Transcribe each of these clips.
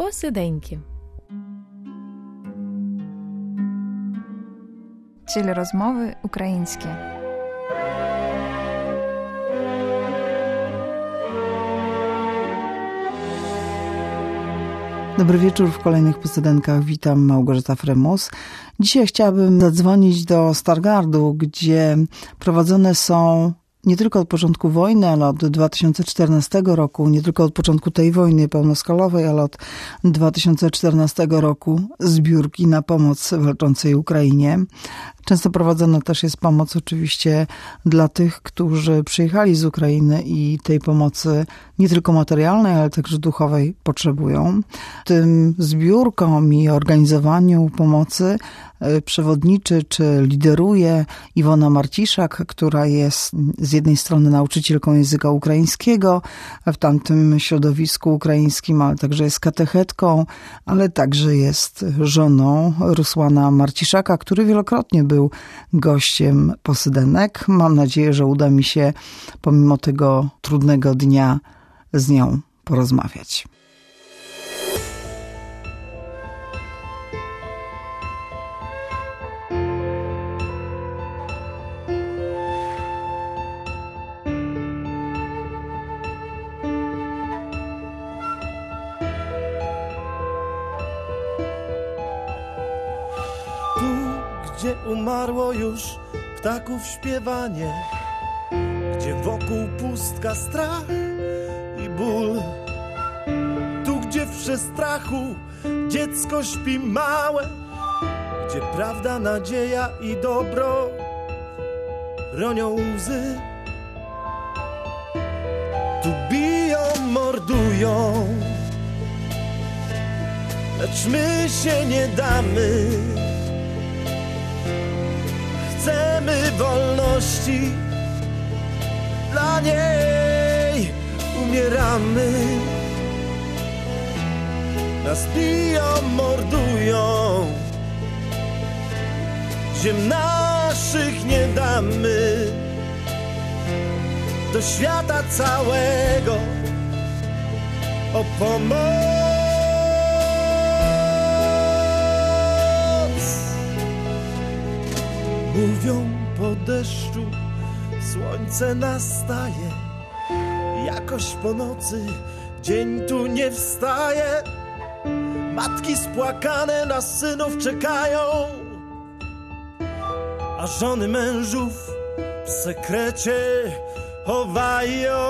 Посиденьки. Цілі розмови українські. Dobry wieczór, w kolejnych posydenkach witam, Małgorzata Frymus. Dzisiaj chciałabym zadzwonić do Stargardu, gdzie prowadzone są nie tylko od początku wojny, ale od 2014 roku, nie tylko od początku tej wojny pełnoskalowej, ale od 2014 roku zbiórki na pomoc walczącej Ukrainie. Często prowadzona też jest pomoc oczywiście dla tych, którzy przyjechali z Ukrainy i tej pomocy nie tylko materialnej, ale także duchowej potrzebują. Tym zbiórkom i organizowaniu pomocy przewodniczy czy lideruje Iwona Marciszak, która jest z jednej strony nauczycielką języka ukraińskiego w tamtym środowisku ukraińskim, ale także jest katechetką, ale także jest żoną Rusłana Marciszaka, który wielokrotnie był gościem posydenek. Mam nadzieję, że uda mi się pomimo tego trudnego dnia z nią porozmawiać. Gdzie umarło już ptaków śpiewanie, gdzie wokół pustka, strach i ból. Tu, gdzie w przestrachu dziecko śpi małe, gdzie prawda, nadzieja i dobro ronią łzy. Tu biją, mordują, lecz my się nie damy. Chcemy wolności, dla niej umieramy. Nas biją, mordują, ziem naszych nie damy. Do świata całego o pomoc. Mówią, po deszczu słońce nastaje, jakoś po nocy dzień tu nie wstaje. Matki spłakane na synów czekają, a żony mężów w sekrecie chowają.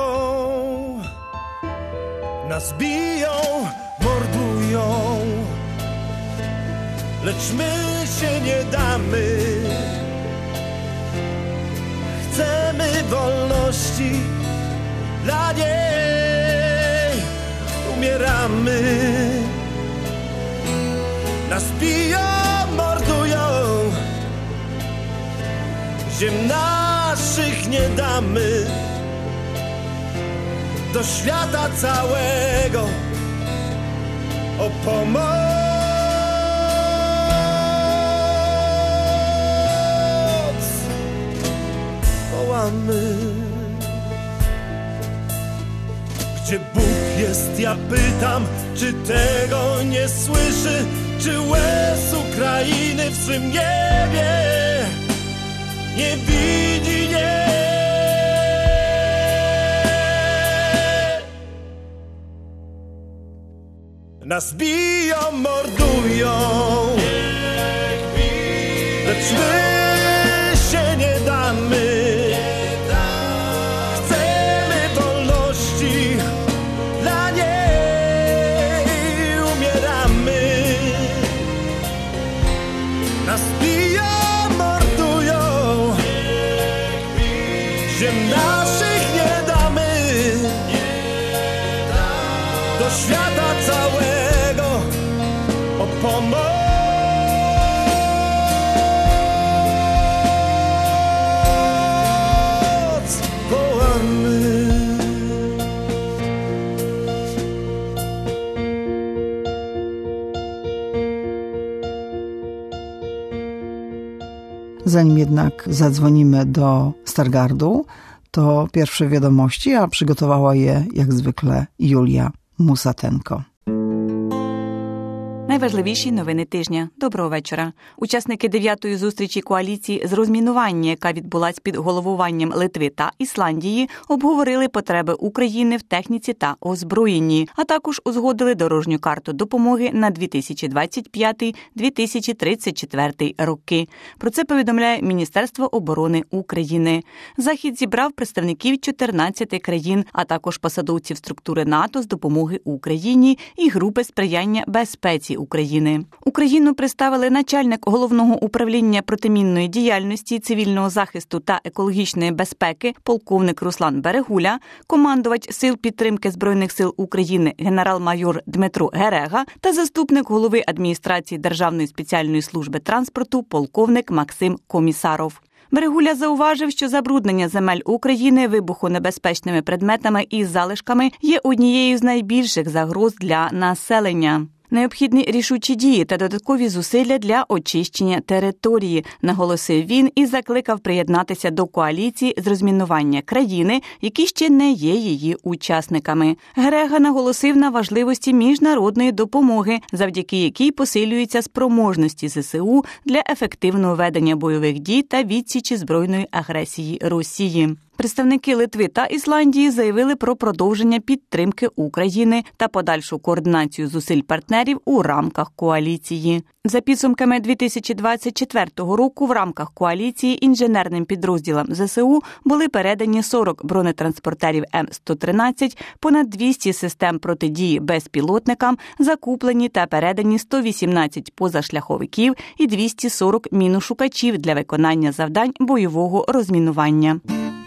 Nas biją, mordują, lecz my się nie damy. Chcemy wolności, dla niej umieramy. Nas biją, mordują, ziem naszych nie damy. Do świata całego o pomoc. Gdzie Bóg jest, ja pytam, czy tego nie słyszy, czy łez Ukrainy w swym niebie nie widzi, nie. Nas biją, mordują, lecz my się nie damy. Ziem naszych nie damy. Do świata całego o pomoc. Wołamy. Zanim jednak zadzwonimy do Stargardu, to pierwsze wiadomości, a przygotowała je jak zwykle Julia Musatenko. Найважливіші новини тижня. Доброго вечора. Учасники 9-ї зустрічі коаліції з розмінування, яка відбулась під головуванням Литви та Ісландії, обговорили потреби України в техніці та озброєнні, а також узгодили дорожню карту допомоги на 2025-2034 роки. Про це повідомляє Міністерство оборони України. Захід зібрав представників 14 країн, а також посадовців структури НАТО з допомоги Україні і групи сприяння безпеці України. Україну представили начальник Головного управління протимінної діяльності, цивільного захисту та екологічної безпеки полковник Руслан Берегуля, командувач Сил підтримки Збройних сил України генерал-майор Дмитро Герега та заступник голови адміністрації Державної спеціальної служби транспорту полковник Максим Комісаров. Берегуля зауважив, що забруднення земель України вибухонебезпечними предметами і залишками є однією з найбільших загроз для населення. Необхідні рішучі дії та додаткові зусилля для очищення території, наголосив він і закликав приєднатися до коаліції з розмінування країни, які ще не є її учасниками. Герега наголосив на важливості міжнародної допомоги, завдяки якій посилюються спроможності ЗСУ для ефективного ведення бойових дій та відсічі збройної агресії Росії. Представники Литви та Ісландії заявили про продовження підтримки України та подальшу координацію зусиль партнерів у рамках коаліції. За підсумками 2024 року в рамках коаліції інженерним підрозділам ЗСУ були передані 40 бронетранспортерів М113, понад 200 систем протидії безпілотникам, закуплені та передані 118 позашляховиків і 240 міношукачів для виконання завдань бойового розмінування.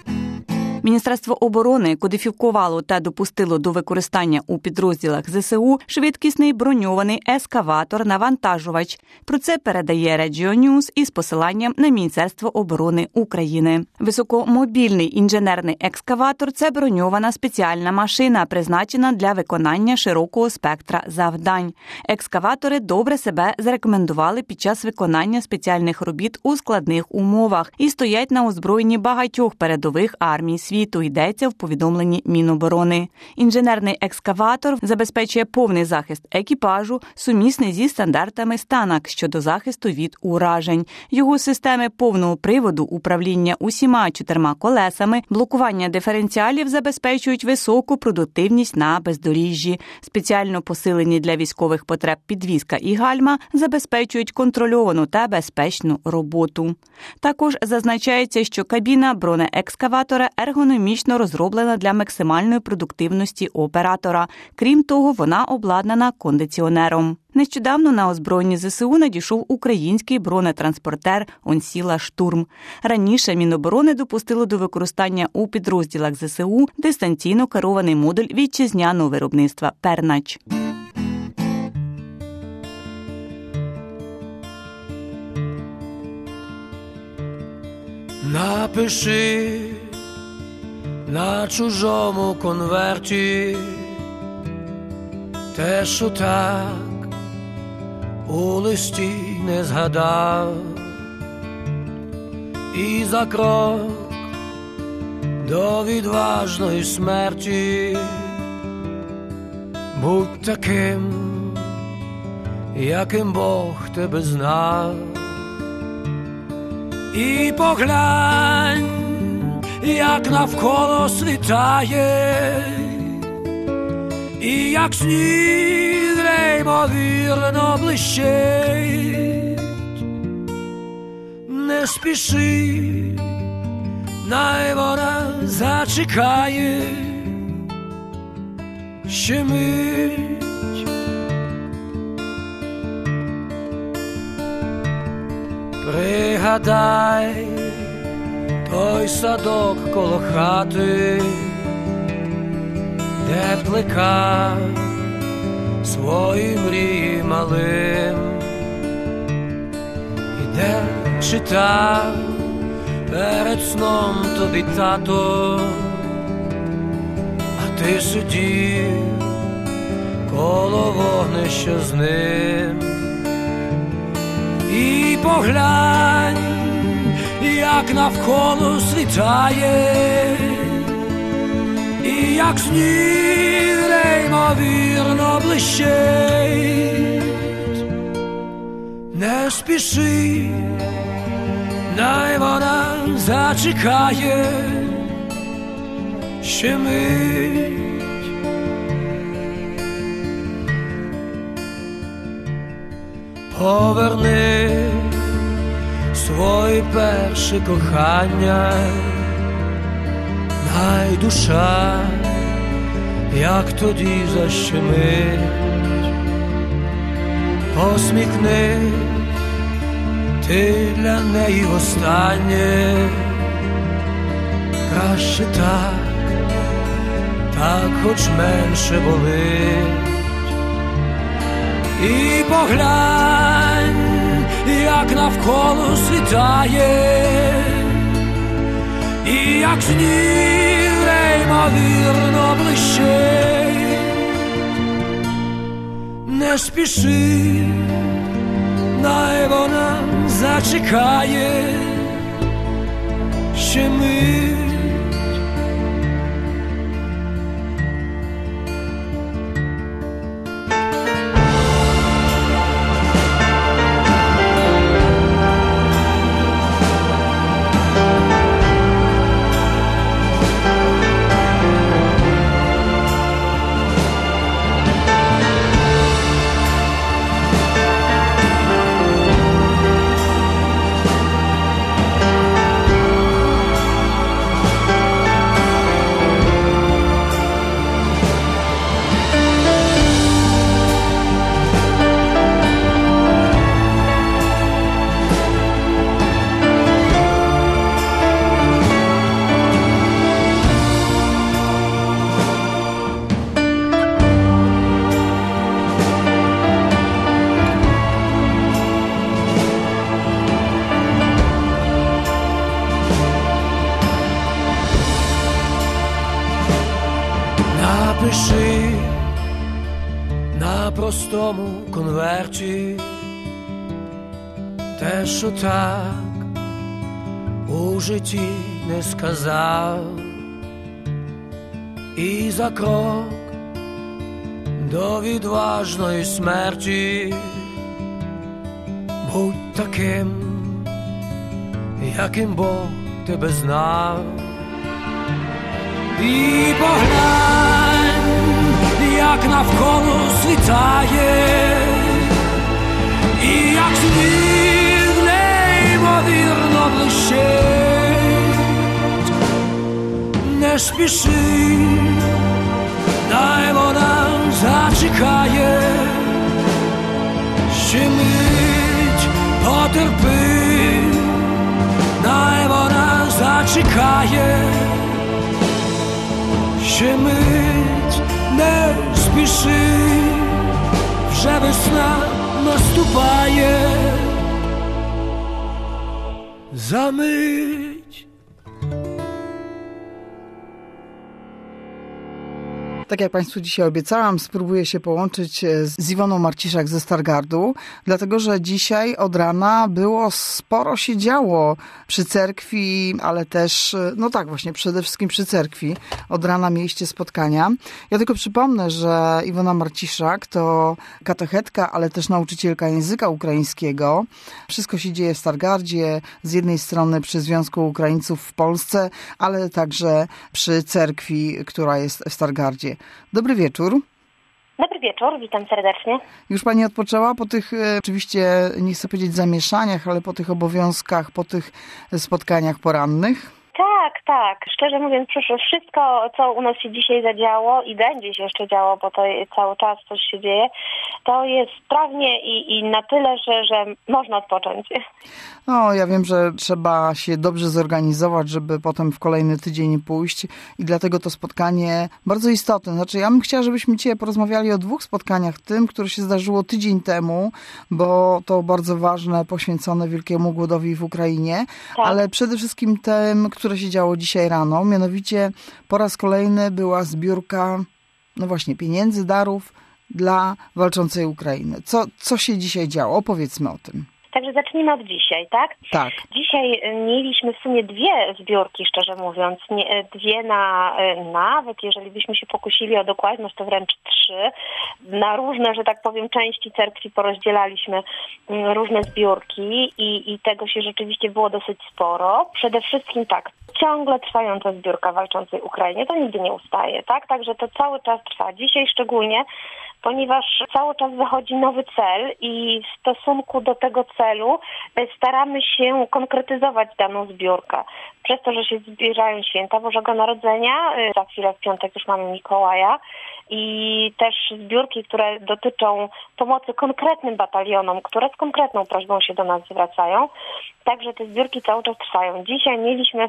Міністерство оборони кодифікувало та допустило до використання у підрозділах ЗСУ швидкісний броньований ескаватор-навантажувач. Про це передає Regio News із посиланням на Міністерство оборони України. Високомобільний інженерний екскаватор – це броньована спеціальна машина, призначена для виконання широкого спектра завдань. Екскаватори добре себе зарекомендували під час виконання спеціальних робіт у складних умовах і стоять на озброєнні багатьох передових армій світу, йдеться в повідомленні Міноборони. Інженерний екскаватор забезпечує повний захист екіпажу, сумісний зі стандартами Станак щодо захисту від уражень. Його системи повного приводу, управління усіма 4 колесами, блокування диференціалів забезпечують високу продуктивність на бездоріжжі. Спеціально посилені для військових потреб підвізка і гальма забезпечують контрольовану та безпечну роботу. Також зазначається, що кабіна бронеекскаватора ергономічно розроблена для максимальної продуктивності оператора. Крім того, вона обладнана кондиціонером. Нещодавно на озброєнні ЗСУ надійшов український бронетранспортер «Онсіла Штурм». Раніше Міноборони допустило до використання у підрозділах ЗСУ дистанційно керований модуль вітчизняного виробництва «Пернач». Напиши на чужому конверті те, що так у листі не згадав, і за крок до відважної смерті будь таким, яким Бог тебе знав, і поглянь, як навколо світає, і як сніг неймовірно блищить. Не спіши, най вона зачекає ще мить. Пригадай той садок коло хати, де плекав свої мрії малим, і де читав перед сном тобі тато, а ти сидів коло вогнища з ним. І поглянь, як навколо світає, і як сніг неймовірно блищить. спіши, най вона зачекає ще мить. Поверни своє перше кохання, най душа, як тоді защемить. Посміхни ти для неї востаннє, краще так хоч менше болить. І поглянь, як навколо світає, і як сніг неймовірно блищить. Не спіши, най вона зачекає ще мить. Напиши на простому конверті те, що так у житті не сказав, і за крок до відважної смерті будь таким, яким Бог тебе знав. І поглянь, як навколо світає, і як сніг неймовірно блищить. Не спіши, най вона зачекає ще мить, потерпи, най вона зачекає ще мить. Не спіши, вже весна наступає за мить. Tak jak Państwu dzisiaj obiecałam, spróbuję się połączyć z Iwoną Marciszak ze Stargardu, dlatego że dzisiaj od rana sporo się działo przy cerkwi, ale też, no tak właśnie, przede wszystkim przy cerkwi. Od rana mieliście spotkania. Ja tylko przypomnę, że Iwona Marciszak to katechetka, ale też nauczycielka języka ukraińskiego. Wszystko się dzieje w Stargardzie, z jednej strony przy Związku Ukraińców w Polsce, ale także przy cerkwi, która jest w Stargardzie. Dobry wieczór. Dobry wieczór, witam serdecznie. Już Pani odpoczęła po tych, oczywiście nie chcę powiedzieć zamieszaniach, ale po tych obowiązkach, po tych spotkaniach porannych? Tak. Szczerze mówiąc, wszystko, co u nas się dzisiaj zadziało i będzie się jeszcze działo, bo to cały czas coś się dzieje, to jest sprawnie i na tyle, że można odpocząć. No, ja wiem, że trzeba się dobrze zorganizować, żeby potem w kolejny tydzień pójść i dlatego to spotkanie bardzo istotne. Znaczy, ja bym chciała, żebyśmy dzisiaj porozmawiali o 2 spotkaniach. Tym, które się zdarzyło tydzień temu, bo to bardzo ważne, poświęcone wielkiemu głodowi w Ukrainie, tak. Ale przede wszystkim tym, które się działo dzisiaj rano. Mianowicie po raz kolejny była zbiórka, no właśnie, pieniędzy, darów dla walczącej Ukrainy. Co się dzisiaj działo? Opowiedzmy o tym. Także zacznijmy od dzisiaj, tak? Tak. Dzisiaj mieliśmy w sumie 2 zbiórki, szczerze mówiąc. Dwie nawet jeżeli byśmy się pokusili o dokładność, to wręcz 3. Na różne, że tak powiem, części cerkwi porozdzielaliśmy różne zbiórki i tego się rzeczywiście było dosyć sporo. Przede wszystkim tak, ciągle trwająca zbiórka Walczącej Ukrainie, to nigdy nie ustaje, tak? Także to cały czas trwa. Dzisiaj szczególnie, ponieważ cały czas wychodzi nowy cel i w stosunku do tego celu staramy się konkretyzować daną zbiórkę. Przez to, że się zbliżają święta Bożego Narodzenia, za chwilę w piątek już mamy Mikołaja i też zbiórki, które dotyczą pomocy konkretnym batalionom, które z konkretną prośbą się do nas zwracają. Także te zbiórki cały czas trwają. Dzisiaj mieliśmy,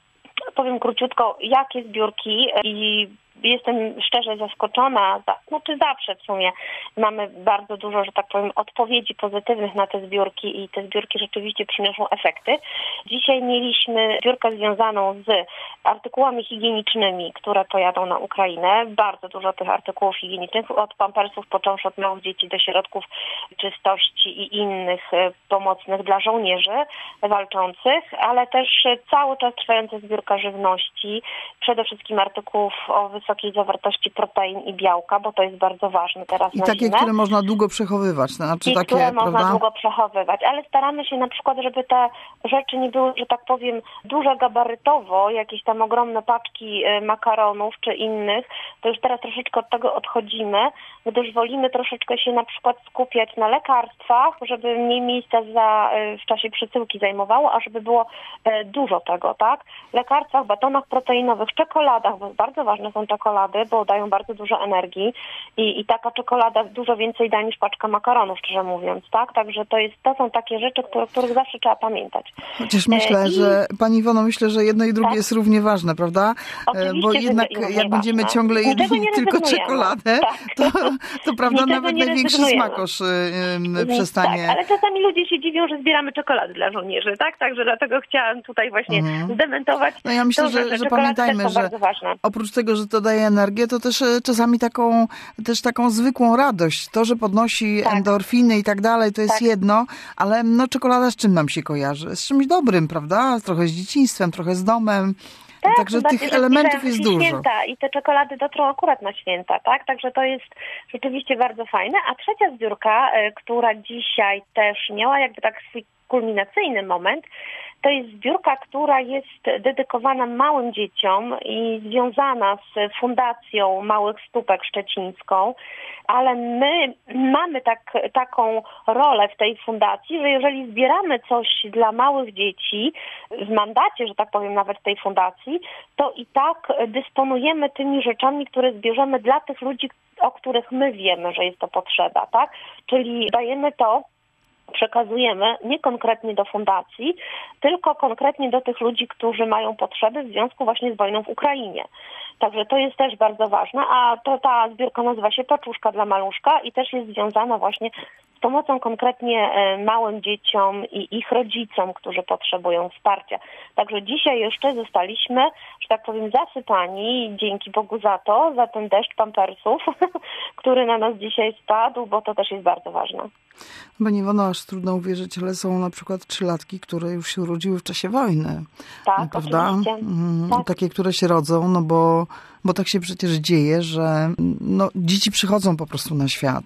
powiem króciutko, jakie zbiórki i jestem szczerze zaskoczona, zawsze w sumie mamy bardzo dużo, że tak powiem, odpowiedzi pozytywnych na te zbiórki i te zbiórki rzeczywiście przynoszą efekty. Dzisiaj mieliśmy zbiórkę związaną z artykułami higienicznymi, które pojadą na Ukrainę. Bardzo dużo tych artykułów higienicznych, od pampersów począwszy od małych dzieci do środków czystości i innych pomocnych dla żołnierzy walczących, ale też cały czas trwająca zbiórka żywności, przede wszystkim artykułów o wysokiej zawartości protein i białka, bo to jest bardzo ważne teraz na takie, zimę. Które można długo przechowywać. Znaczy, takie, które prawda? można długo przechowywać, ale staramy się na przykład, żeby te rzeczy nie były, że tak powiem, duże gabarytowo, jakieś tam ogromne paczki makaronów czy innych, to już teraz troszeczkę od tego odchodzimy, gdyż wolimy troszeczkę się na przykład skupiać na lekarstwach, żeby mniej miejsca w czasie przesyłki zajmowało, a żeby było dużo tego, tak? Lekarstwach, batonach proteinowych, czekoladach, bo bardzo ważne są czekolady, bo dają bardzo dużo energii i taka czekolada dużo więcej da niż paczka makaronów, szczerze mówiąc, tak? Także to są takie rzeczy, których zawsze trzeba pamiętać. Chociaż myślę, że Pani Iwono, jedno i drugie tak? jest równie ważne, prawda? Oczywiście, bo jednak jak będziemy ciągle jedli tylko czekoladę, tak. to prawda, Niczego nawet nie największy smakosz przestanie. Tak, ale czasami ludzie się dziwią, że zbieramy czekolady dla żołnierzy, tak? Także dlatego chciałam tutaj właśnie zdementować. No ja myślę, że pamiętajmy, że oprócz tego, że to daje energię, to też czasami taką zwykłą radość. To, że podnosi endorfiny i tak dalej, to jest jedno, ale czekolada z czym nam się kojarzy? Z czymś dobrym, prawda? Trochę z dzieciństwem, trochę z domem. Tak, także tych elementów jest dużo. Święta i te czekolady dotrą akurat na święta, tak? Także to jest rzeczywiście bardzo fajne. A trzecia zbiórka, która dzisiaj też miała jakby tak swój kulminacyjny moment, to jest zbiórka, która jest dedykowana małym dzieciom i związana z Fundacją Małych Stópek Szczecińską, ale my mamy taką rolę w tej fundacji, że jeżeli zbieramy coś dla małych dzieci w mandacie, że tak powiem, nawet tej fundacji, to i tak dysponujemy tymi rzeczami, które zbierzemy dla tych ludzi, o których my wiemy, że jest to potrzeba, tak? Czyli dajemy to, przekazujemy nie konkretnie do fundacji, tylko konkretnie do tych ludzi, którzy mają potrzeby w związku właśnie z wojną w Ukrainie. Także to jest też bardzo ważne, a ta zbiórka nazywa się Paczuszka dla Maluszka i też jest związana właśnie z pomocą konkretnie małym dzieciom i ich rodzicom, którzy potrzebują wsparcia. Także dzisiaj jeszcze zostaliśmy, że tak powiem, zasypani, dzięki Bogu za ten deszcz pampersów, który na nas dzisiaj spadł, bo to też jest bardzo ważne. Pani Iwono, aż trudno uwierzyć, ale są na przykład 3-latki, które już się urodziły w czasie wojny. Tak, prawda? Oczywiście. Tak. Takie, które się rodzą, bo tak się przecież dzieje, że dzieci przychodzą po prostu na świat.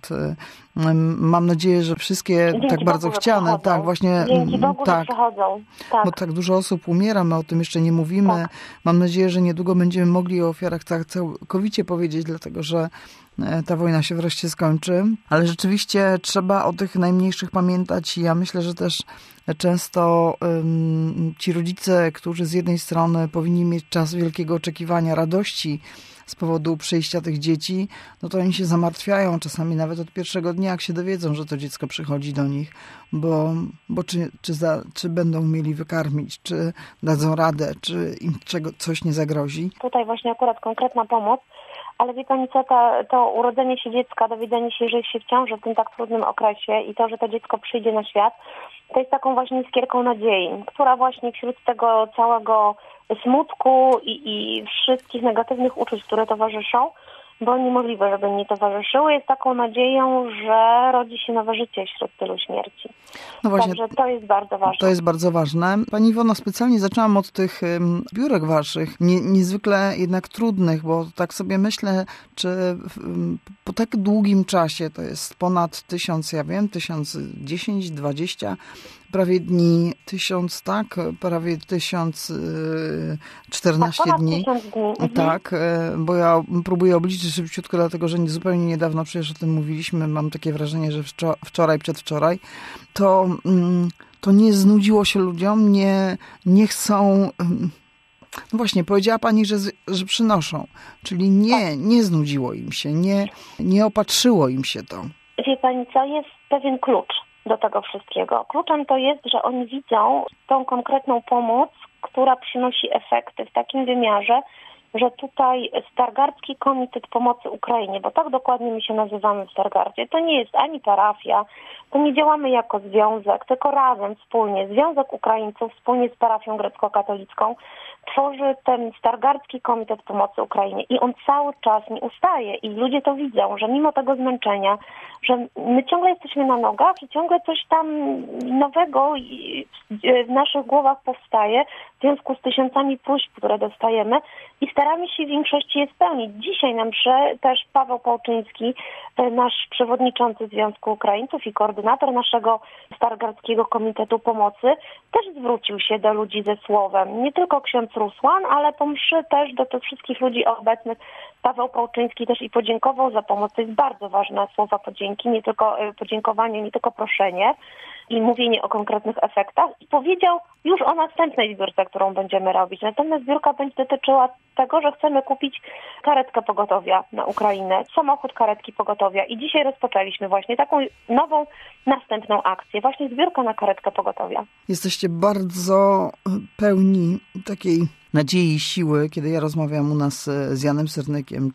Mam nadzieję, że wszystkie Dzięki tak bardzo Bogu, chciane, tak właśnie. Dzięki Bogu, że przychodzą. Tak. Bo tak dużo osób umiera, my o tym jeszcze nie mówimy. Tak. Mam nadzieję, że niedługo będziemy mogli o ofiarach tak całkowicie powiedzieć, dlatego że ta wojna się wreszcie skończy. Ale rzeczywiście trzeba o tych najmniejszych pamiętać i ja myślę, że też często ci rodzice, którzy z jednej strony powinni mieć czas wielkiego oczekiwania, radości z powodu przyjścia tych dzieci, to oni się zamartwiają czasami nawet od pierwszego dnia, jak się dowiedzą, że to dziecko przychodzi do nich, bo czy będą mieli wykarmić, czy dadzą radę, czy im coś nie zagrozi. Tutaj właśnie akurat konkretna pomoc, ale wie Pani co, to urodzenie się dziecka, dowiedzenie się, że jest się w ciąży w tym tak trudnym okresie i to, że to dziecko przyjdzie na świat, to jest taką właśnie iskierką nadziei, która właśnie wśród tego całego smutku i wszystkich negatywnych uczuć, które towarzyszą, bo niemożliwe, żeby nie towarzyszyły, jest taką nadzieją, że rodzi się nowe życie wśród tylu śmierci. No właśnie, także to jest bardzo ważne. To jest bardzo ważne. Pani Iwono, specjalnie zaczęłam od tych zbiórek waszych, niezwykle jednak trudnych, bo tak sobie myślę, czy po tak długim czasie, to jest ponad 1000, 1010, 20 prawie dni, 1000, tak? Prawie 1014 dni. 1000 dni. Tak, bo ja próbuję obliczyć szybciutko, dlatego że zupełnie niedawno przecież o tym mówiliśmy. Mam takie wrażenie, że wczoraj, przedwczoraj, to nie znudziło się ludziom, nie chcą... No właśnie, powiedziała pani, że przynoszą, czyli nie znudziło im się, nie opatrzyło im się to. Wie pani co, jest pewien klucz do tego wszystkiego. Kluczem to jest, że oni widzą tą konkretną pomoc, która przynosi efekty w takim wymiarze, że tutaj Stargardzki Komitet Pomocy Ukrainie, bo tak dokładnie my się nazywamy w Stargardzie, to nie jest ani parafia, to nie działamy jako związek, tylko razem, wspólnie, Związek Ukraińców wspólnie z parafią grecko-katolicką tworzy ten Stargardzki Komitet Pomocy Ukrainie i on cały czas nie ustaje i ludzie to widzą, że mimo tego zmęczenia, że my ciągle jesteśmy na nogach i ciągle coś tam nowego w naszych głowach powstaje w związku z tysiącami próśb, które dostajemy i staramy się w większości je spełnić. Dzisiaj na mszy też Paweł Pałczyński, nasz przewodniczący Związku Ukraińców i koordynator naszego Stargardzkiego Komitetu Pomocy, też zwrócił się do ludzi ze słowem. Nie tylko ksiądz Rusłan, ale po mszy też do tych wszystkich ludzi obecnych. Paweł Pałczyński też i podziękował za pomoc. To jest bardzo ważne słowa podzięki, nie tylko podziękowanie, nie tylko proszenie i mówienie o konkretnych efektach. I powiedział już o następnej zbiórce, którą będziemy robić. Następna zbiórka będzie dotyczyła tego, że chcemy kupić karetkę pogotowia na Ukrainę, samochód karetki pogotowia. I dzisiaj rozpoczęliśmy właśnie taką nową, następną akcję. Właśnie zbiórka na karetkę pogotowia. Jesteście bardzo pełni takiej nadziei i siły, kiedy ja rozmawiam u nas z Janem Sernykiem,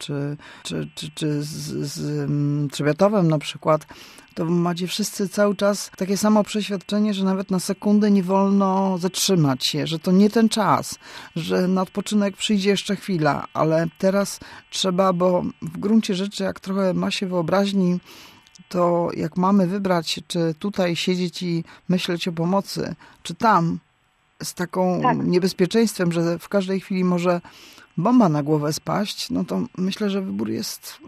czy z Trzebiatowem na przykład, to macie wszyscy cały czas takie samo przeświadczenie, że nawet na sekundę nie wolno zatrzymać się, że to nie ten czas, że na odpoczynek przyjdzie jeszcze chwila, ale teraz trzeba, bo w gruncie rzeczy, jak trochę ma się wyobraźni, to jak mamy wybrać, czy tutaj siedzieć i myśleć o pomocy, czy tam, z taką niebezpieczeństwem, że w każdej chwili może bomba na głowę spaść, no to myślę, że wybór jest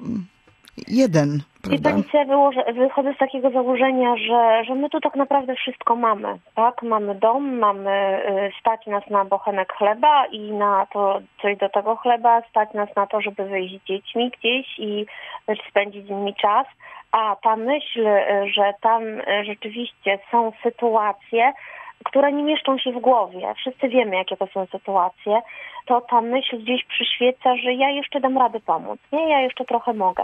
jeden, prawda? I pani, wychodzę z takiego założenia, że my tu tak naprawdę wszystko mamy, tak? Mamy dom, mamy stać nas na bochenek chleba i na to coś do tego chleba, stać nas na to, żeby wyjść z dziećmi gdzieś i spędzić z nimi czas, a ta myśl, że tam rzeczywiście są sytuacje, które nie mieszczą się w głowie. Wszyscy wiemy, jakie to są sytuacje. To ta myśl gdzieś przyświeca, że ja jeszcze dam radę pomóc. Nie, ja jeszcze trochę mogę.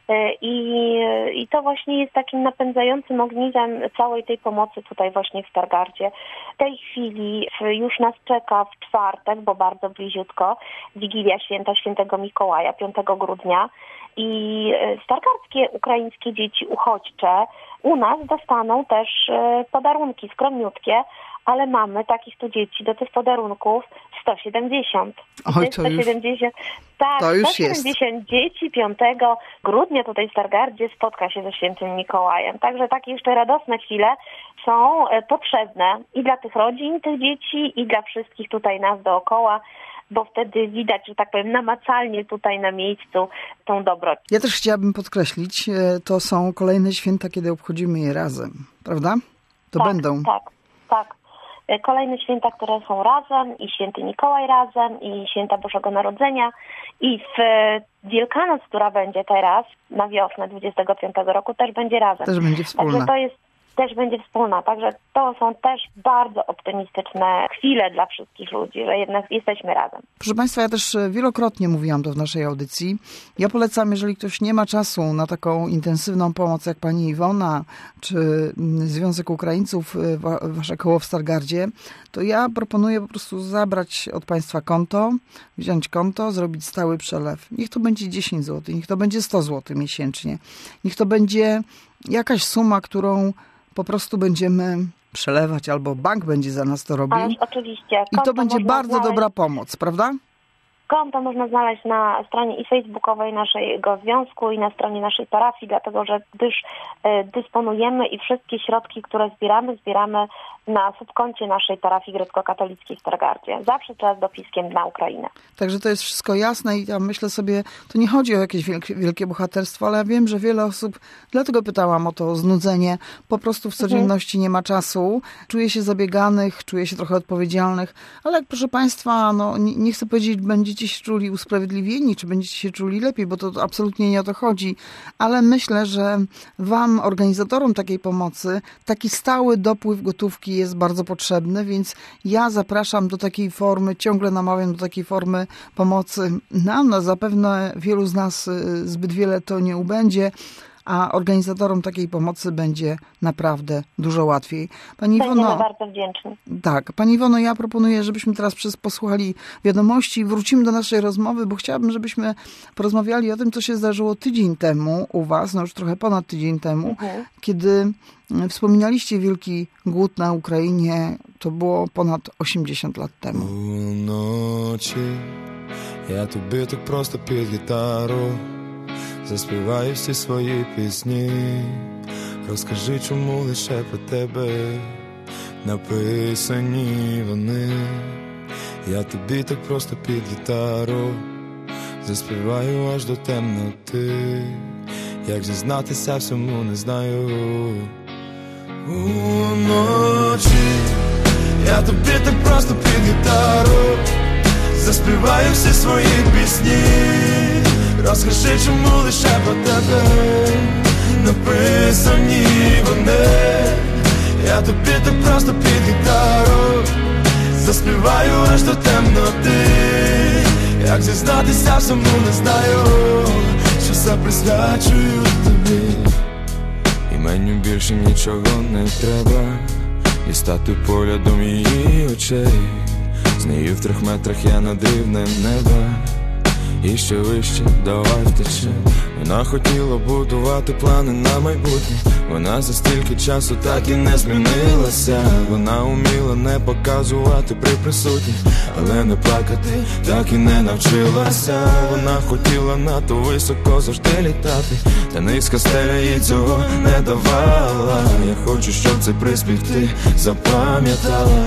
I to właśnie jest takim napędzającym ogniwem całej tej pomocy tutaj właśnie w Stargardzie. W tej chwili już nas czeka w czwartek, bo bardzo bliziutko, Wigilia Świętego Mikołaja, 5 grudnia. I stargardzkie ukraińskie dzieci uchodźcze u nas dostaną też podarunki skromniutkie, ale mamy takich tu dzieci do tych podarunków 170. Oj, to 170. Tak, to już 170 jest. Dzieci 5 grudnia tutaj w Stargardzie spotka się ze świętym Mikołajem. Także takie jeszcze radosne chwile są potrzebne i dla tych rodzin, tych dzieci, i dla wszystkich tutaj nas dookoła, bo wtedy widać, że tak powiem, namacalnie tutaj na miejscu tą dobroć. Ja też chciałabym podkreślić, to są kolejne święta, kiedy obchodzimy je razem, prawda? To tak, będą. Tak. Kolejne święta, które są razem, i święty Mikołaj razem, i święta Bożego Narodzenia, i w Wielkanoc, która będzie teraz na wiosnę 25 roku, też będzie razem. Też będzie wspólna. Także to jest też będzie wspólna. Także to są też bardzo optymistyczne chwile dla wszystkich ludzi, że jednak jesteśmy razem. Proszę Państwa, ja też wielokrotnie mówiłam to w naszej audycji. Ja polecam, jeżeli ktoś nie ma czasu na taką intensywną pomoc jak pani Iwona, czy Związek Ukraińców, wasze koło w Stargardzie, to ja proponuję po prostu zabrać od Państwa konto, wziąć konto, zrobić stały przelew. Niech to będzie 10 zł, niech to będzie 100 zł miesięcznie. Niech to będzie jakaś suma, którą po prostu będziemy przelewać, albo bank będzie za nas to robił. Ależ oczywiście. I to będzie bardzo dobra pomoc, prawda? Konto można znaleźć na stronie i facebookowej naszego związku i na stronie naszej parafii, dlatego że gdyż dysponujemy i wszystkie środki, które zbieramy na subkoncie naszej parafii grecko-katolickiej w Stargardzie. Zawsze czas dopiskiem na Ukrainę. Także to jest wszystko jasne i ja myślę sobie, tu nie chodzi o jakieś wielkie bohaterstwo, ale ja wiem, że wiele osób, dlatego pytałam o to znudzenie, po prostu w codzienności nie ma czasu, czuje się zabieganych, czuje się trochę odpowiedzialnych, ale jak proszę Państwa, no nie chcę powiedzieć, będziecie się czuli usprawiedliwieni, czy będziecie się czuli lepiej, bo to absolutnie nie o to chodzi, ale myślę, że Wam, organizatorom takiej pomocy, taki stały dopływ gotówki jest bardzo potrzebny, więc ja zapraszam do takiej formy, ciągle namawiam do takiej formy pomocy. Nam, zapewne wielu z nas zbyt wiele to nie ubędzie, a organizatorom takiej pomocy będzie naprawdę dużo łatwiej. Pani Będziemy Iwono, bardzo wdzięczni. tak, Pani Iwono, ja proponuję, żebyśmy teraz posłuchali wiadomości, wrócimy do naszej rozmowy, bo chciałabym, żebyśmy porozmawiali o tym, co się zdarzyło tydzień temu u Was, no już trochę ponad tydzień temu, kiedy wspominaliście wielki głód na Ukrainie, to było ponad 80 lat temu. Уночі я тобі так просто під гітару заспіваю всі свої пісні. Розкажи, чому лише про тебе написані вони. Я тобі так просто під гітару заспіваю аж до темноти. Як зізнатися всьому не знаю. Уночі я тобі так просто під гітару заспіваю всі свої пісні. Розкажи, чому лише про тебе написані вони. Я тобі так просто під гітару заспіваю аж до темноти. Як зізнатися всьому не знаю, що все присвячую тобі. І мені більше нічого не треба, і стати поглядом її очей. З нею в 3 метрах я над рівнем неба, і ще вище, давай втече. Вона хотіла будувати плани на майбутнє. Вона за стільки часу так і не змінилася. Вона уміла не показувати при присутніх, але не плакати так і не навчилася. Вона хотіла надто високо завжди літати, та низька стеля їй цього не давала. Я хочу, щоб цей приспів ти запам'ятала.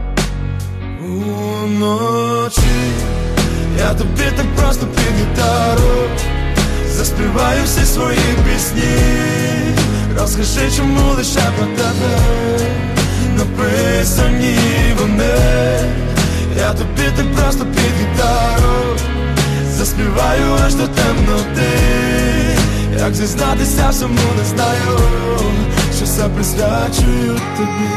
Уночі я тобі так просто під гітару заспіваю всі свої пісні. Розкажи, чому лише про тебе написані вони. Я тобі так просто під гітару заспіваю аж до темноти. Як зізнатися всьому не знаю, що все присвячую тобі.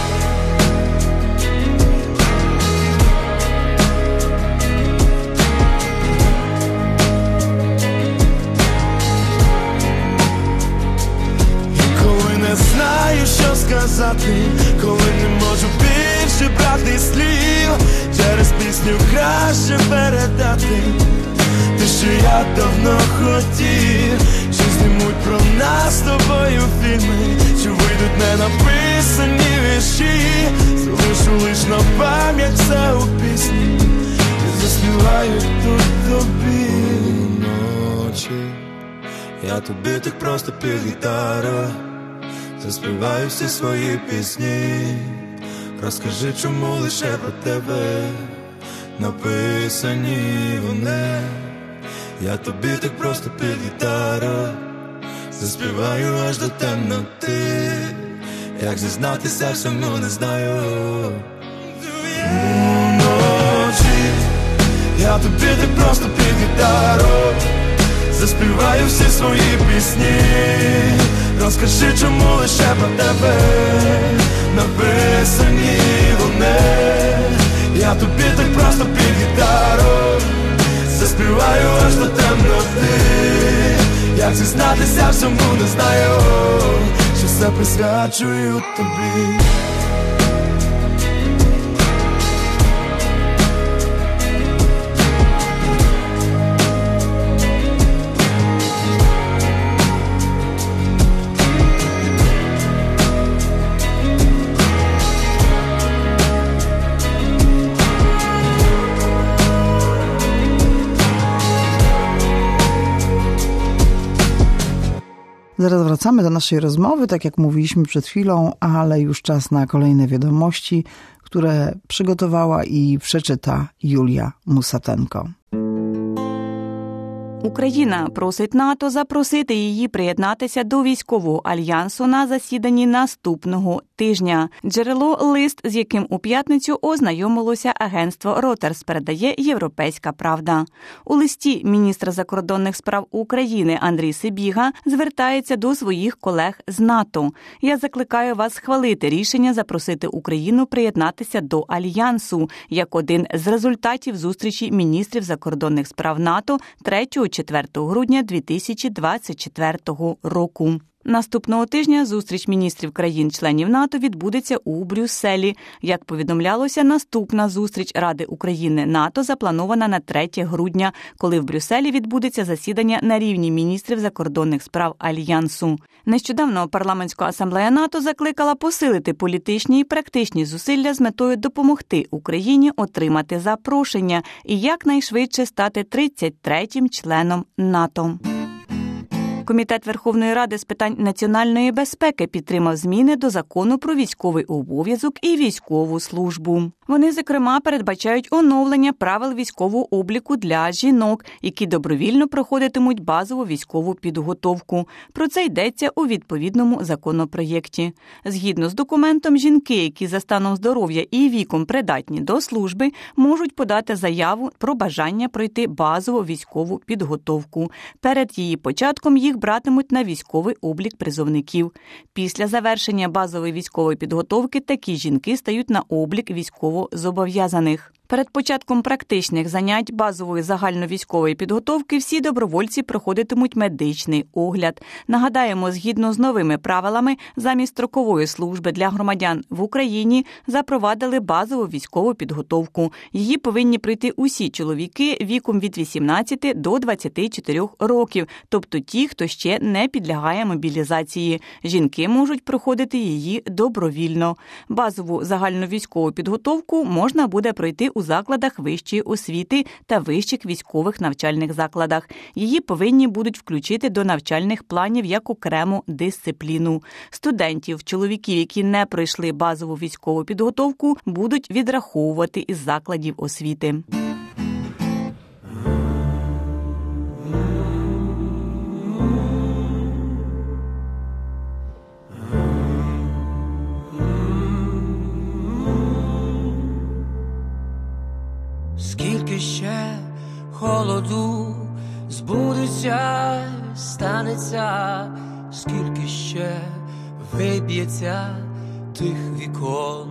Знаю, що сказати, коли не можу більше брати слів. Через пісню краще передати те, що я давно хотів. Що знімуть про нас з тобою фільми, що вийдуть не написані вірші. Залишу лиш на пам'ять все у пісні і заспіваю тут тобі. Уночі я тобі так просто під гітару заспіваю всі свої пісні. Розкажи, чому лише про тебе написані вони. Я тобі так просто під гітару заспіваю аж до темноти. Як зізнатися всьому не знаю. Уночі я тобі так просто під гітару заспіваю всі свої пісні. Розкажи, чому лише про тебе написані вони. Я тобі так просто під гітару заспіваю аж до темноти. Як зізнатися всьому не знаю, що все присвячую тобі. Zaraz wracamy do naszej rozmowy, tak jak mówiliśmy przed chwilą, ale już czas na kolejne wiadomości, które przygotowała i przeczyta Юлія Мусатенко. Україна просить НАТО запросити її приєднатися до військового альянсу на засіданні наступного тижня. Джерело лист, з яким у п'ятницю ознайомилося агентство Reuters, передає «Європейська правда». У листі міністр закордонних справ України Андрій Сибіга звертається до своїх колег з НАТО. «Я закликаю вас схвалити рішення запросити Україну приєднатися до альянсу як один з результатів зустрічі міністрів закордонних справ НАТО 3-4 грудня 2024 року». Наступного тижня зустріч міністрів країн-членів НАТО відбудеться у Брюсселі. Як повідомлялося, наступна зустріч Ради України-НАТО запланована на 3 грудня, коли в Брюсселі відбудеться засідання на рівні міністрів закордонних справ Альянсу. Нещодавно парламентська асамблея НАТО закликала посилити політичні і практичні зусилля з метою допомогти Україні отримати запрошення і якнайшвидше стати 33-м членом НАТО. Комітет Верховної Ради з питань національної безпеки підтримав зміни до Закону про військовий обов'язок і військову службу. Вони, зокрема, передбачають оновлення правил військового обліку для жінок, які добровільно проходитимуть базову військову підготовку. Про це йдеться у відповідному законопроєкті. Згідно з документом, жінки, які за станом здоров'я і віком придатні до служби, можуть подати заяву про бажання пройти базову військову підготовку. Перед її початком їх братимуть на військовий облік призовників. Після завершення базової військової підготовки такі жінки стають на облік військовозобов'язаних. Перед початком практичних занять базової загальновійськової підготовки всі добровольці проходитимуть медичний огляд. Нагадаємо, згідно з новими правилами, замість строкової служби для громадян в Україні запровадили базову військову підготовку. Її повинні пройти усі чоловіки віком від 18 до 24 років, тобто ті, хто ще не підлягає мобілізації. Жінки можуть проходити її добровільно. Базову загальновійськову підготовку можна буде пройти у закладах вищої освіти та вищих військових навчальних закладах. Її повинні будуть включити до навчальних планів як окрему дисципліну. Студентів, чоловіків, які не пройшли базову військову підготовку, будуть відраховувати із закладів освіти. Скільки ще холоду збудеться, станеться, скільки ще виб'ється тих вікон,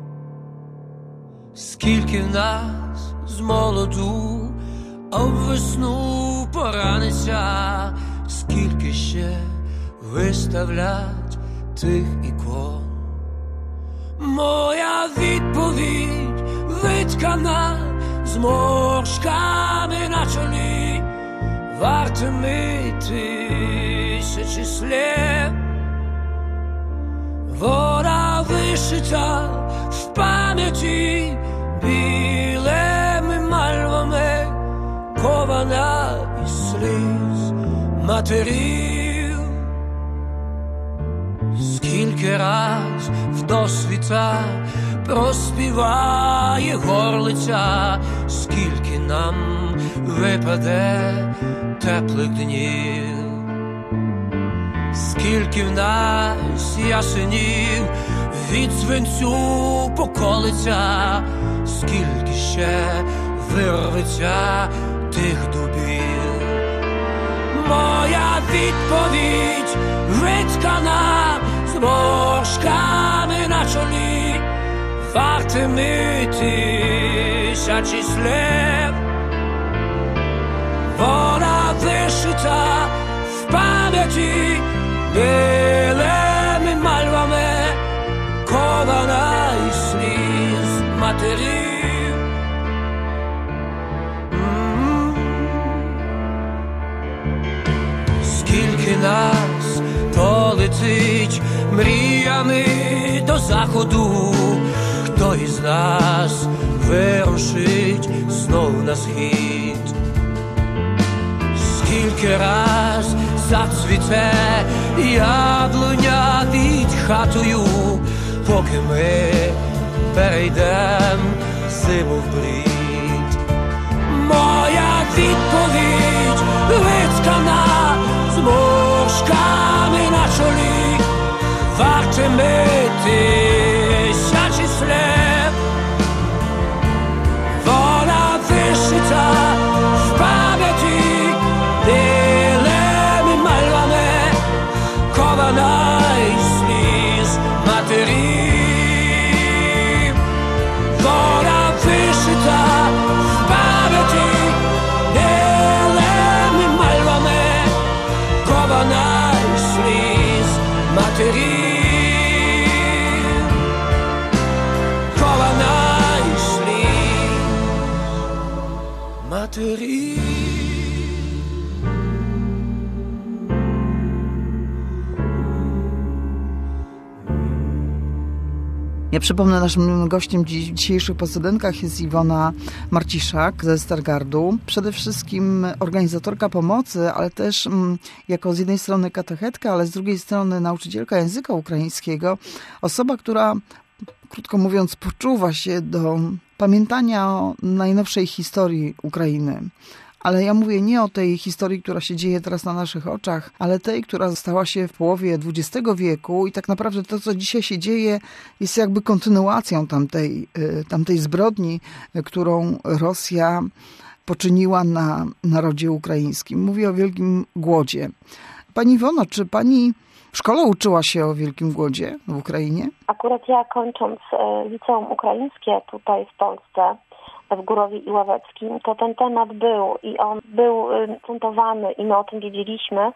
скільки в нас з молоду об весну пораниться, скільки ще виставлять тих ікон. Моя відповідь виткана зморшками на чолі, вартими тисячі слів. Вона вишита в пам'яті білими мальвами, кована із сліз матерів. Скільки раз в досвіта проспіває горлиця, скільки нам випаде теплих днів, скільки в нас ясенів від свинцю поколиться, скільки ще вирветься тих дубів. Моя відповідь виткана зморшками на чолі, вартими тисячі слів. Вона вишита в пам'яті білими мальвами, кована із сліз матерів. Скільки нас полетить мріями до заходу, хто із нас вирушить знов на схід? тільки раз зацвіте яблуня під хатою, поки ми перейдем зиму в брід. Моя відповідь вицькана зморшками на чолі, вартими тисячі слів. Вона вишита в пам'яті білими мальвами, кована із сліз матері. Вона вишита в пам'яті білими мальвами, кована із сліз матері. Кована із сліз матері. Ja przypomnę, naszym gościem w dzisiejszych postedenkach jest Iwona Marciszak ze Stargardu. Przede wszystkim organizatorka pomocy, ale też jako z jednej strony katechetka, ale z drugiej strony nauczycielka języka ukraińskiego. Osoba, która, krótko mówiąc, poczuwa się do pamiętania o najnowszej historii Ukrainy. Ale ja mówię nie o tej historii, która się dzieje teraz na naszych oczach, ale tej, która stała się w połowie XX wieku i tak naprawdę to, co dzisiaj się dzieje, jest jakby kontynuacją tamtej zbrodni, którą Rosja poczyniła na narodzie ukraińskim. Mówię o Wielkim Głodzie. Pani Iwono, czy pani w szkole uczyła się o Wielkim Głodzie w Ukrainie? Akurat ja, kończąc liceum ukraińskie tutaj w Polsce, w Górowie i Ławeckim, to ten temat był i on był puntowany i my o tym wiedzieliśmy.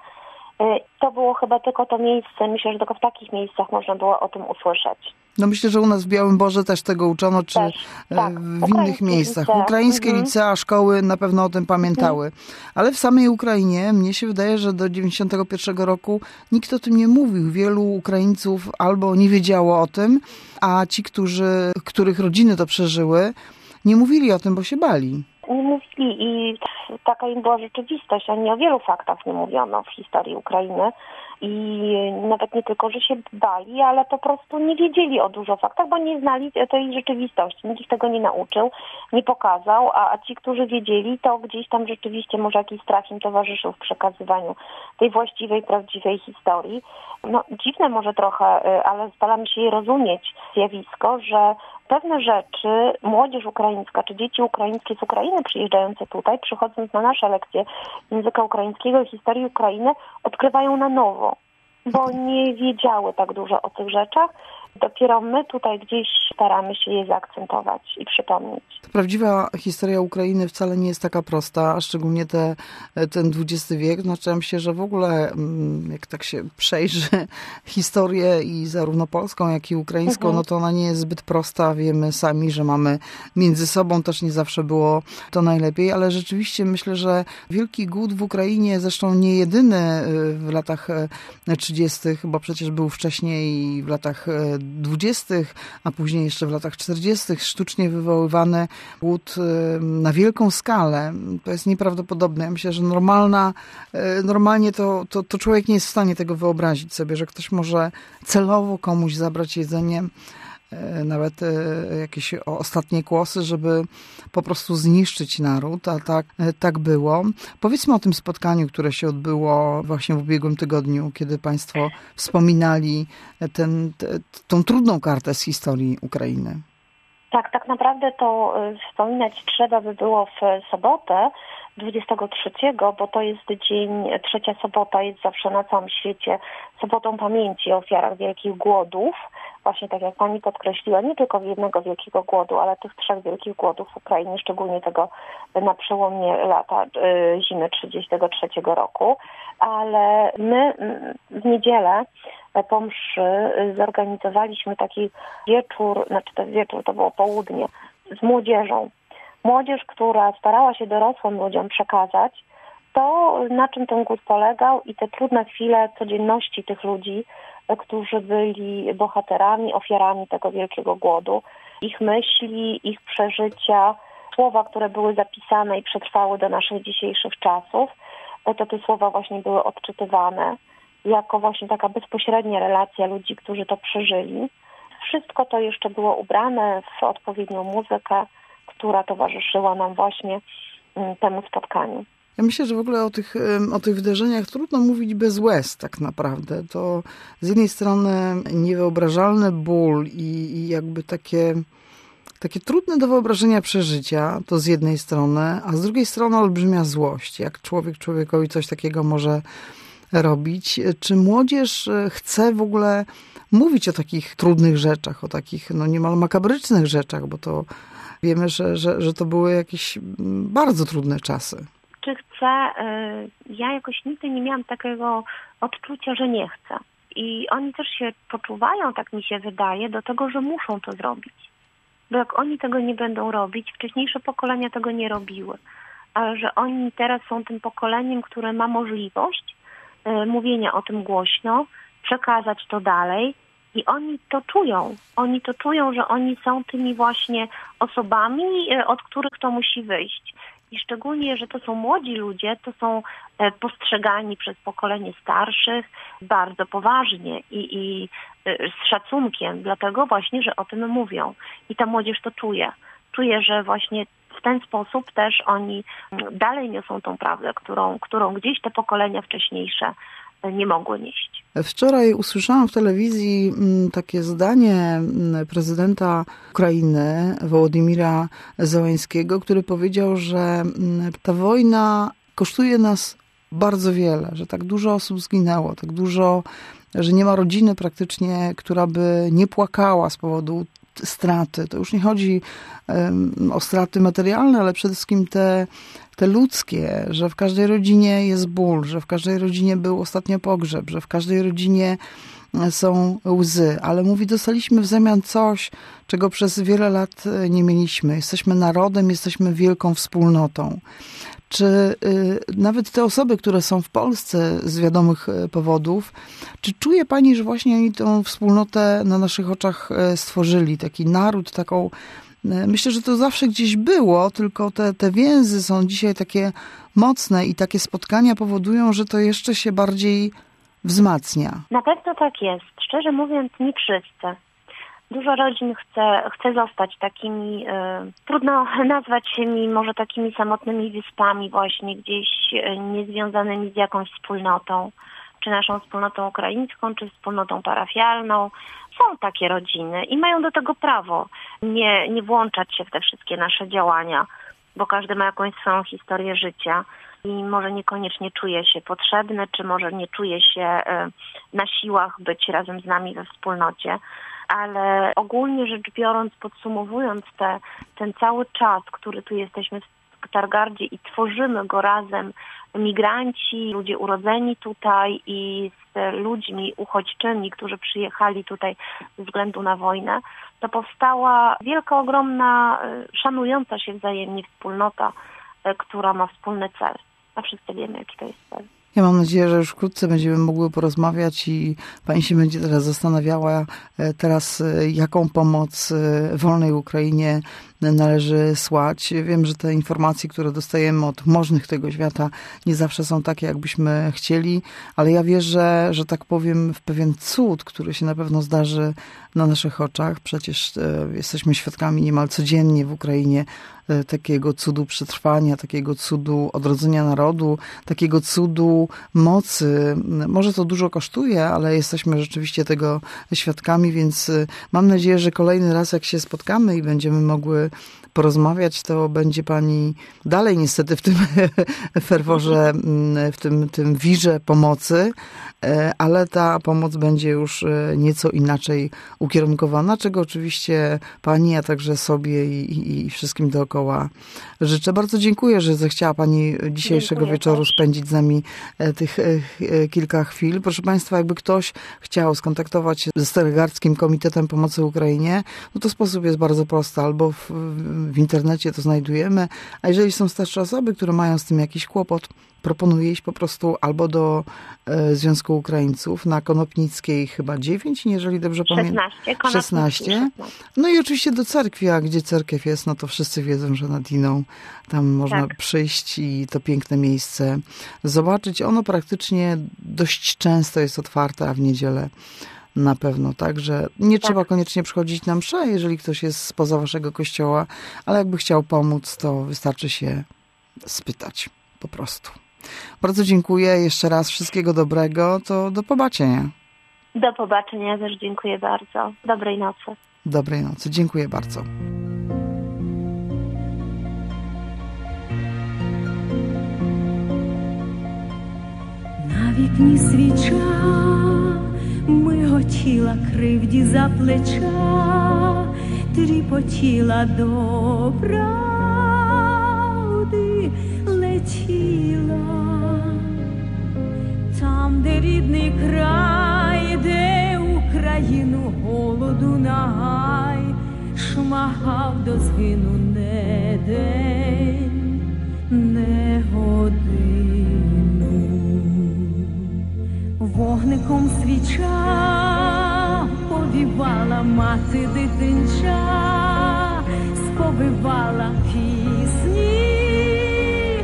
To było chyba tylko to miejsce, myślę, że tylko w takich miejscach można było o tym usłyszeć. No myślę, że u nas w Białymborze też tego uczono, czy też, tak, w innych miejscach. Licea. Ukraińskie licea, szkoły na pewno o tym pamiętały. Ale w samej Ukrainie, mnie się wydaje, że do 1991 roku nikt o tym nie mówił. Wielu Ukraińców albo nie wiedziało o tym, a ci, których rodziny to przeżyły, nie mówili o tym, bo się bali. Nie mówili i taka im była rzeczywistość. Oni o wielu faktach nie mówiono w historii Ukrainy. I nawet nie tylko, że się bali, ale po prostu nie wiedzieli o dużo faktach, bo nie znali tej rzeczywistości. Nikt ich tego nie nauczył, nie pokazał, a ci, którzy wiedzieli, to gdzieś tam rzeczywiście może jakiś strach im towarzyszył w przekazywaniu tej właściwej, prawdziwej historii. No dziwne może trochę, ale staramy się je rozumieć zjawisko, że pewne rzeczy młodzież ukraińska, czy dzieci ukraińskie z Ukrainy przyjeżdżające tutaj, przychodząc na nasze lekcje języka ukraińskiego i historii Ukrainy, odkrywają na nowo, bo nie wiedziały tak dużo o tych rzeczach. Dopiero my tutaj gdzieś staramy się je zaakcentować i przypomnieć. Prawdziwa historia Ukrainy wcale nie jest taka prosta, a szczególnie ten XX wiek. Znaczy się, że w ogóle jak tak się przejrzy historię i zarówno polską, jak i ukraińską, no to ona nie jest zbyt prosta. Wiemy sami, że mamy między sobą, też nie zawsze było to najlepiej, ale rzeczywiście myślę, że Wielki Głód w Ukrainie, zresztą nie jedyny w latach 30., bo przecież był wcześniej w latach 20., a później jeszcze w latach 40. sztucznie wywoływany głód na wielką skalę. To jest nieprawdopodobne. Ja myślę, że normalnie to człowiek nie jest w stanie tego wyobrazić sobie, że ktoś może celowo komuś zabrać jedzenie, nawet jakieś ostatnie kłosy, żeby po prostu zniszczyć naród, a tak było. Powiedzmy o tym spotkaniu, które się odbyło właśnie w ubiegłym tygodniu, kiedy państwo wspominali tą trudną kartę z historii Ukrainy. Tak naprawdę to wspominać trzeba by było w sobotę 23, bo to jest trzecia sobota, jest zawsze na całym świecie sobotą pamięci o ofiarach wielkich głodów. Właśnie tak jak pani podkreśliła, nie tylko jednego wielkiego głodu, ale tych 3 wielkich głodów w Ukrainie, szczególnie tego na przełomie lata zimy 1933 roku. Ale my w niedzielę po mszy zorganizowaliśmy taki wieczór, to było południe, z młodzieżą. Młodzież, która starała się dorosłym ludziom przekazać to, na czym ten głód polegał i te trudne chwile codzienności tych ludzi, którzy byli bohaterami, ofiarami tego wielkiego głodu. Ich myśli, ich przeżycia, słowa, które były zapisane i przetrwały do naszych dzisiejszych czasów. to te słowa właśnie były odczytywane jako właśnie taka bezpośrednia relacja ludzi, którzy to przeżyli. Wszystko to jeszcze było ubrane w odpowiednią muzykę, która towarzyszyła nam właśnie temu spotkaniu. Ja myślę, że w ogóle o tych wydarzeniach trudno mówić bez łez tak naprawdę. To z jednej strony niewyobrażalny ból i jakby takie trudne do wyobrażenia przeżycia, to z jednej strony, a z drugiej strony olbrzymia złość. Jak człowiek człowiekowi coś takiego może robić. Czy młodzież chce w ogóle mówić o takich trudnych rzeczach, o takich niemal makabrycznych rzeczach, bo to wiemy, że to były jakieś bardzo trudne czasy. Czy chcę? Ja jakoś nigdy nie miałam takiego odczucia, że nie chcę. I oni też się poczuwają, tak mi się wydaje, do tego, że muszą to zrobić. Bo jak oni tego nie będą robić, wcześniejsze pokolenia tego nie robiły. A że oni teraz są tym pokoleniem, które ma możliwość mówienia o tym głośno, przekazać to dalej i oni to czują. Oni to czują, że oni są tymi właśnie osobami, od których to musi wyjść. I szczególnie, że to są młodzi ludzie, to są postrzegani przez pokolenie starszych bardzo poważnie i z szacunkiem, dlatego właśnie, że o tym mówią. I ta młodzież to czuje. Czuje, że właśnie w ten sposób też oni dalej niosą tą prawdę, którą gdzieś te pokolenia wcześniejsze nie mogły nieść. Wczoraj usłyszałam w telewizji takie zdanie prezydenta Ukrainy, Wołodymira Zełańskiego, który powiedział, że ta wojna kosztuje nas bardzo wiele, że tak dużo osób zginęło, tak dużo, że nie ma rodziny praktycznie, która by nie płakała z powodu straty. To już nie chodzi o straty materialne, ale przede wszystkim te ludzkie, że w każdej rodzinie jest ból, że w każdej rodzinie był ostatnio pogrzeb, że w każdej rodzinie są łzy. Ale mówi, dostaliśmy w zamian coś, czego przez wiele lat nie mieliśmy. Jesteśmy narodem, jesteśmy wielką wspólnotą. Czy nawet te osoby, które są w Polsce z wiadomych powodów, czy czuje pani, że właśnie oni tą wspólnotę na naszych oczach stworzyli? Taki naród, taką... Myślę, że to zawsze gdzieś było, tylko te więzy są dzisiaj takie mocne i takie spotkania powodują, że to jeszcze się bardziej wzmacnia. Na pewno tak jest. Szczerze mówiąc, nie wszyscy. Dużo rodzin chce zostać takimi, trudno nazwać się może takimi samotnymi wyspami właśnie gdzieś niezwiązanymi z jakąś wspólnotą, czy naszą wspólnotą ukraińską, czy wspólnotą parafialną. Są takie rodziny i mają do tego prawo nie włączać się w te wszystkie nasze działania, bo każdy ma jakąś swoją historię życia i może niekoniecznie czuje się potrzebny, czy może nie czuje się na siłach być razem z nami we wspólnocie. Ale ogólnie rzecz biorąc, podsumowując ten cały czas, który tu jesteśmy w Stargardzie i tworzymy go razem, migranci, ludzie urodzeni tutaj i z ludźmi uchodźczymi, którzy przyjechali tutaj ze względu na wojnę, to powstała wielka, ogromna, szanująca się wzajemnie wspólnota, która ma wspólny cel. A wszyscy wiemy, jaki to jest cel. Ja mam nadzieję, że już wkrótce będziemy mogły porozmawiać i pani się będzie teraz zastanawiała jaką pomoc wolnej Ukrainie należy słać. Wiem, że te informacje, które dostajemy od możnych tego świata, nie zawsze są takie, jakbyśmy chcieli, ale ja wierzę, że tak powiem, w pewien cud, który się na pewno zdarzy na naszych oczach. Przecież jesteśmy świadkami niemal codziennie w Ukrainie takiego cudu przetrwania, takiego cudu odrodzenia narodu, takiego cudu mocy. Może to dużo kosztuje, ale jesteśmy rzeczywiście tego świadkami, więc mam nadzieję, że kolejny raz, jak się spotkamy i będziemy mogły porozmawiać, to będzie pani dalej niestety w tym ferworze, w tym wirze pomocy, ale ta pomoc będzie już nieco inaczej ukierunkowana, czego oczywiście pani, a także sobie i wszystkim dookoła życzę. Bardzo dziękuję, że zechciała pani dzisiejszego wieczoru spędzić z nami tych kilka chwil. Proszę państwa, jakby ktoś chciał skontaktować się ze Starogardzkim Komitetem Pomocy Ukrainie, no to sposób jest bardzo prosty. Albo w internecie to znajdujemy, a jeżeli są starsze osoby, które mają z tym jakiś kłopot, proponuję iść po prostu albo do Związku Ukraińców na Konopnickiej chyba 9, jeżeli dobrze pamiętam. 16. No i oczywiście do cerkwi, a gdzie cerkiew jest, no to wszyscy wiedzą, że nad Iną tam można przyjść i to piękne miejsce zobaczyć. Ono praktycznie dość często jest otwarte, a w niedzielę na pewno, także nie trzeba koniecznie przychodzić na mszę, jeżeli ktoś jest spoza waszego kościoła, ale jakby chciał pomóc, to wystarczy się spytać po prostu. Bardzo dziękuję jeszcze raz, wszystkiego dobrego, to do pobaczenia. Do pobaczenia, też dziękuję bardzo. Dobrej nocy. Dobrej nocy, dziękuję bardzo. На вікні свіча миготіла кривді за плеча, тріпотіла до правди, летіла. Там, де рідний край, де Україну голоду нагай, шмагав до згину не день, не годину. Вогником свіча повівала мати дитинча, сповивала пісні,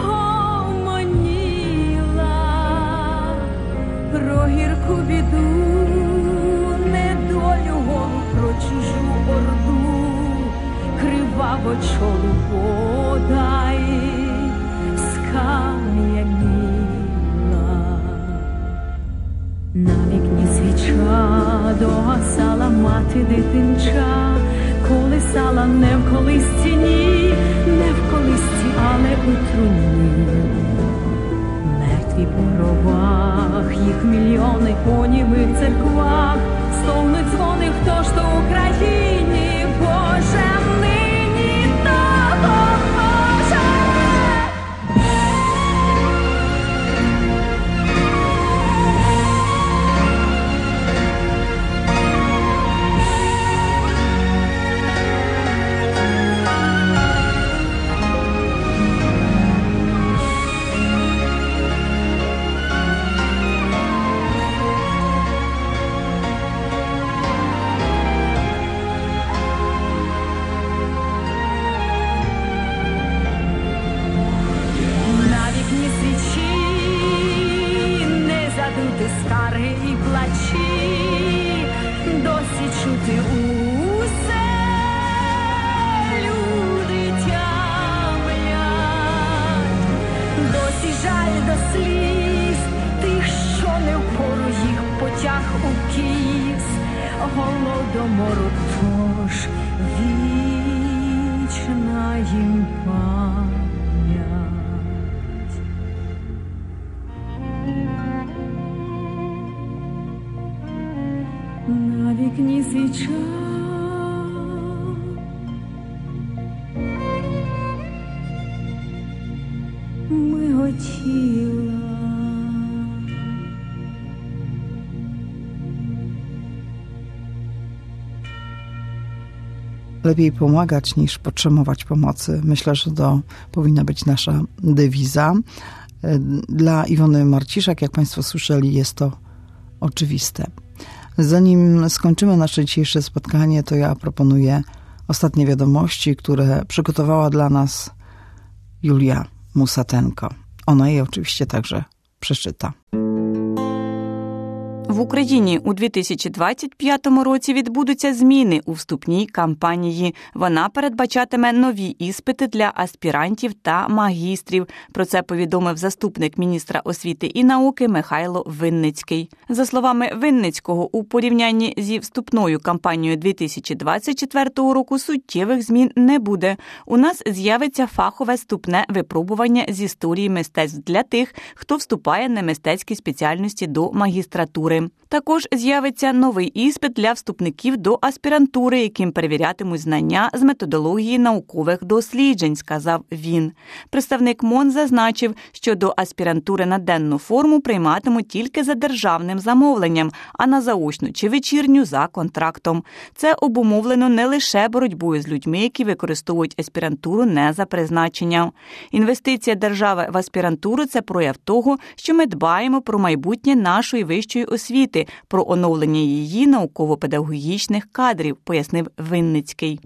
гомоніла про гірку біду, недолю голу, про чужу орду, криваво чолу подай, скам'яніла. На вікні свіча догасала мати дитинча, колисала не в колисці, ні, не в колисці, але у труні. Мертві по гробах, їх мільйони по німих церквах, стогнуть дзвони, хто ж то в Україні, Боже, нині допоможе. Скарги і плачі, досі чути усе, люди тямлять, досі жаль до сліз, тих, що не впору їх потяг у кіс, голодомору, тож вічна їм пам'ять. На вікні свіча миготіла. Lepiej pomagać niż potrzebować pomocy. Myślę, że to powinna być nasza dewiza. Dla Iwony Marciszak, jak Państwo słyszeli, jest to oczywiste. Zanim skończymy nasze dzisiejsze spotkanie, to ja proponuję ostatnie wiadomości, które przygotowała dla nas Julia Musatenko. Ona je oczywiście także przeczyta. В Україні у 2025 році відбудуться зміни у вступній кампанії. Вона передбачатиме нові іспити для аспірантів та магістрів. Про це повідомив заступник міністра освіти і науки Михайло Винницький. За словами Винницького, у порівнянні зі вступною кампанією 2024 року суттєвих змін не буде. У нас з'явиться фахове вступне випробування з історії мистецтв для тих, хто вступає на мистецькі спеціальності до магістратури. України. Також з'явиться новий іспит для вступників до аспірантури, яким перевірятимуть знання з методології наукових досліджень, сказав він. Представник МОН зазначив, що до аспірантури на денну форму прийматимуть тільки за державним замовленням, а на заочну чи вечірню за контрактом. Це обумовлено не лише боротьбою з людьми, які використовують аспірантуру не за призначенням. Інвестиція держави в аспірантуру – це прояв того, що ми дбаємо про майбутнє нашої вищої освіти, про оновлення її науково-педагогічних кадрів, пояснив Винницький.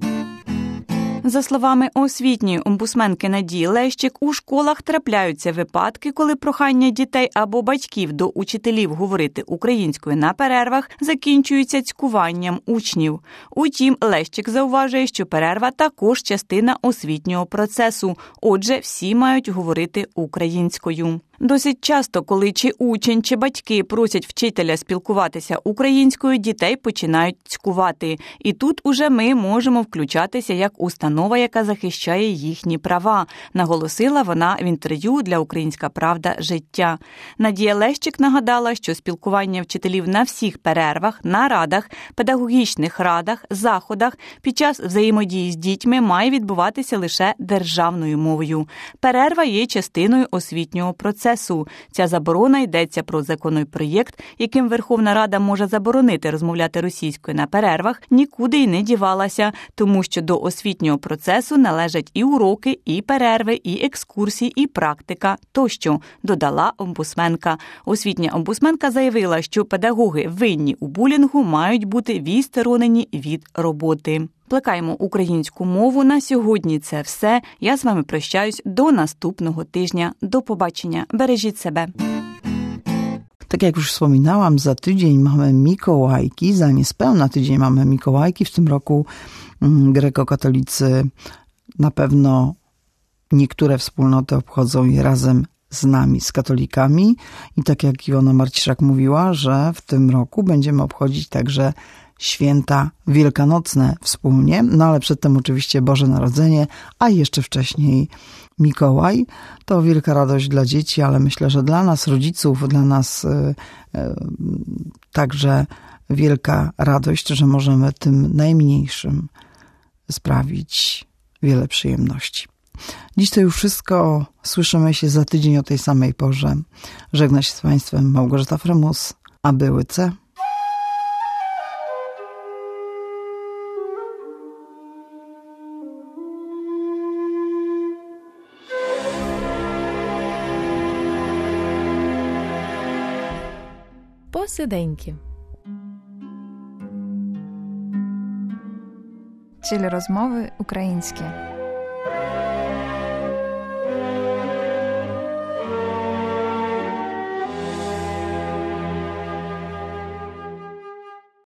За словами освітньої омбудсменки Надії Лещик, у школах трапляються випадки, коли прохання дітей або батьків до учителів говорити українською на перервах закінчуються цькуванням учнів. Утім, Лещик зауважує, що перерва також частина освітнього процесу, отже, всі мають говорити українською. Досить часто, коли чи учень, чи батьки просять вчителя спілкуватися українською, дітей починають цькувати. І тут уже ми можемо включатися як установа, яка захищає їхні права, наголосила вона в інтерв'ю для «Українська правда. Життя». Надія Лещик нагадала, що спілкування вчителів на всіх перервах, нарадах, педагогічних радах, заходах під час взаємодії з дітьми має відбуватися лише державною мовою. Перерва є частиною освітнього процесу. Ця заборона йдеться про законопроєкт, яким Верховна Рада може заборонити розмовляти російською на перервах, нікуди й не дівалася, тому що до освітнього процесу належать і уроки, і перерви, і екскурсії, і практика тощо, додала омбудсменка. Освітня омбудсменка заявила, що педагоги, винні у булінгу, мають бути відсторонені від роботи. Плекаємо українську мову. На сьогодні це все. Я з вами прощаюсь до наступного тижня. До побачення. Бережіть себе. Tak jak już wspominałam, za tydzień mamy Mikołajki, za niespełna tydzień mamy Mikołajki. W tym roku grekokatolicy na pewno niektóre wspólnoty obchodzą je razem z nami, z katolikami. I tak jak Iwona Marciszak mówiła, że w tym roku będziemy obchodzić także święta wielkanocne wspólnie, no ale przedtem oczywiście Boże Narodzenie, a jeszcze wcześniej Mikołaj. To wielka radość dla dzieci, ale myślę, że dla nas, rodziców, dla nas także wielka radość, że możemy tym najmniejszym sprawić wiele przyjemności. Dziś to już wszystko. Słyszymy się za tydzień o tej samej porze. Żegna się z Państwem Małgorzata Fremus, aby Łyce. Посиденьки. Цілі розмови українські.